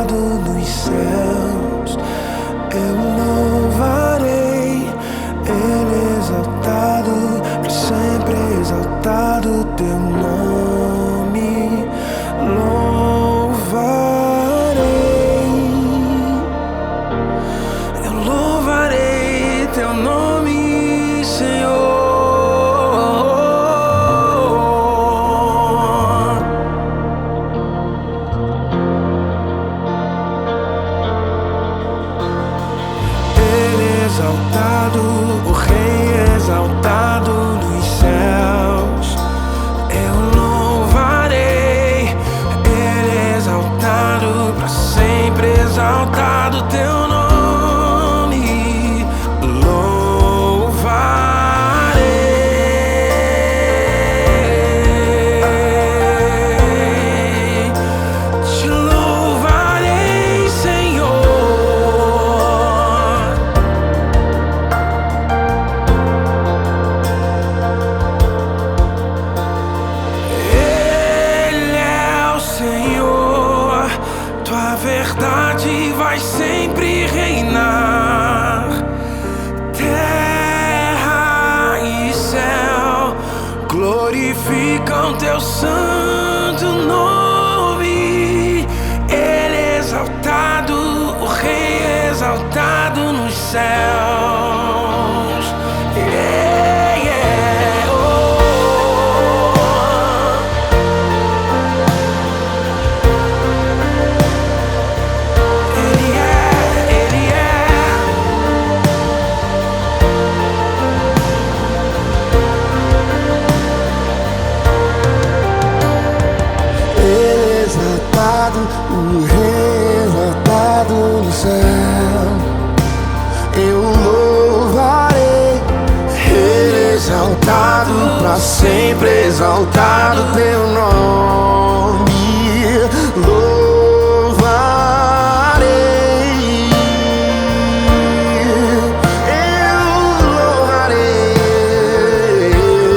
exaltado nos céus. Eu louvarei, Ele é exaltado, para sempre exaltado teu nome. Eu louvarei teu nome, Senhor. Exaltado, o Rei exaltado nos céus. Eu louvarei, Ele é exaltado, para sempre exaltado teu nome. Louvarei, te louvarei, Senhor. Tua verdade vai sempre reinar. Terra e céu glorificam teu santo nome. Ele é exaltado, o Rei é exaltado nos céus. Yeah, yeah, oh. O Rei exaltado no céu. Eu louvarei, Ele é exaltado, para sempre exaltado teu nome. Louvarei, eu louvarei,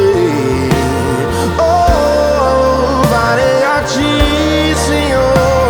louvarei a ti, Senhor.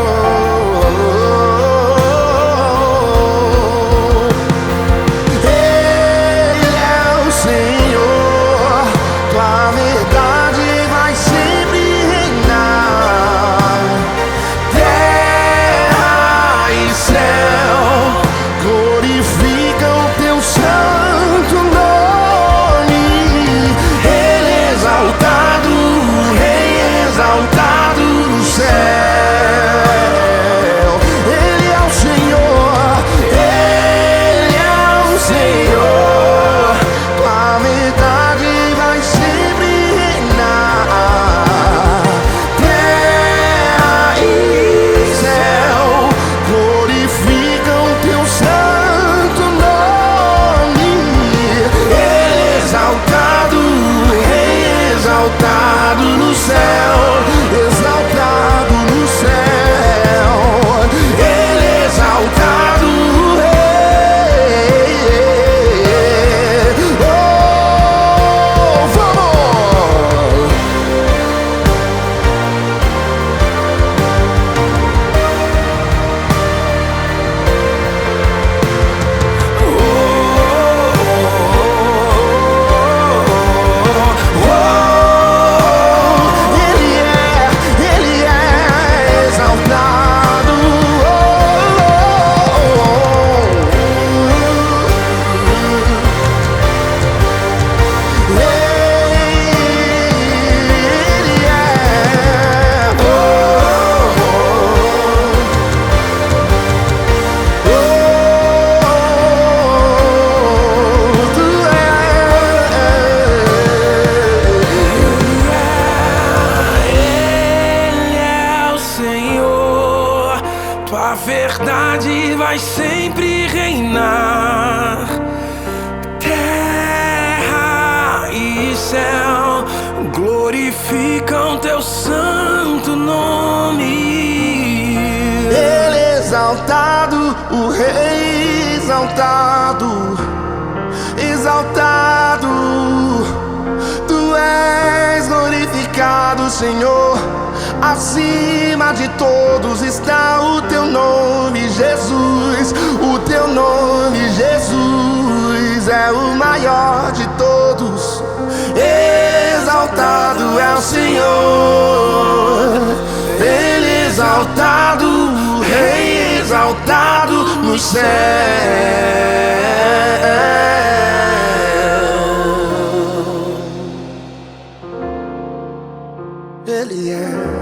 Exaltado no céu, exaltado no céu, Ele é exaltado, oh, vamos! Tua verdade vai sempre reinar. Terra e céu glorificam teu santo nome. Ele é exaltado, o Rei exaltado, exaltado. Tu és glorificado, Senhor, acima de todos céus está o teu nome, Jesus. O teu nome, Jesus, é o maior de todos. Exaltado é o Senhor, Ele exaltado, o Rei exaltado no céu. Ele é